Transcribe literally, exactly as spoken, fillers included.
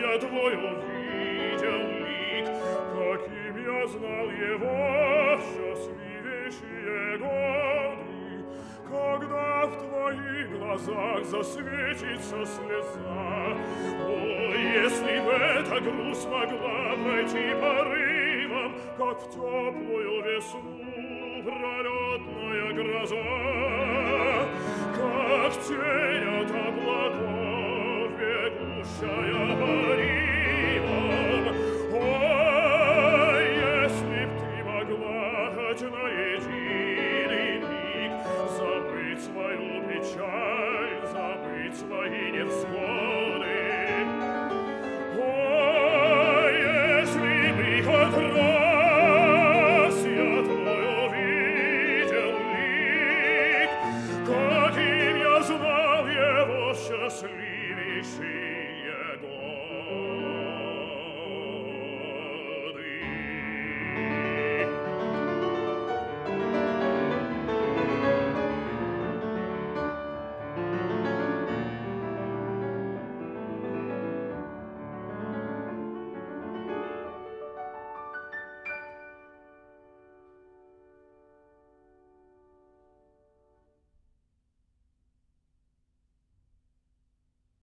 я твой увидел лик, каким я знал его счастливейшие годы, когда в твоих глазах засветится слеза. О, если бы эта грусть могла пройти порывом, как в теплую весну пролетная гроза, как тень от облаков, бегущая по ним,